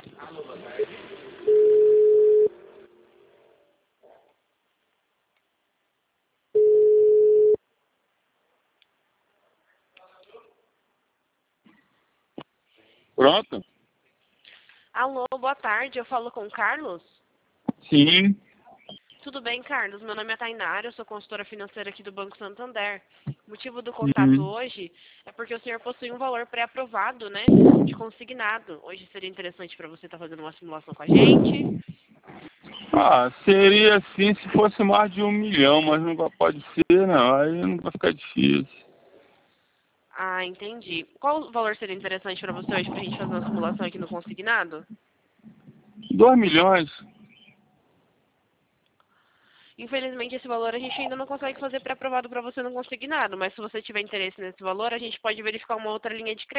Pronto? Alô, boa tarde. Eu falo com o Carlos? Sim. Tudo bem, Carlos? Meu nome é Tainara, eu sou consultora financeira aqui do Banco Santander. O motivo do contato Uhum. hoje é porque o senhor possui um valor pré-aprovado, né, de consignado. Hoje seria interessante para você estar fazendo uma simulação com a gente. Ah, seria assim se fosse mais de 1 milhão, mas não pode ser, não. Aí não vai ficar difícil. Ah, entendi. Qual valor seria interessante para você hoje para a gente fazer uma simulação aqui no consignado? 2 milhões? Infelizmente, esse valor a gente ainda não consegue fazer pré-aprovado para você no consignado, mas se você tiver interesse nesse valor, a gente pode verificar uma outra linha de crédito.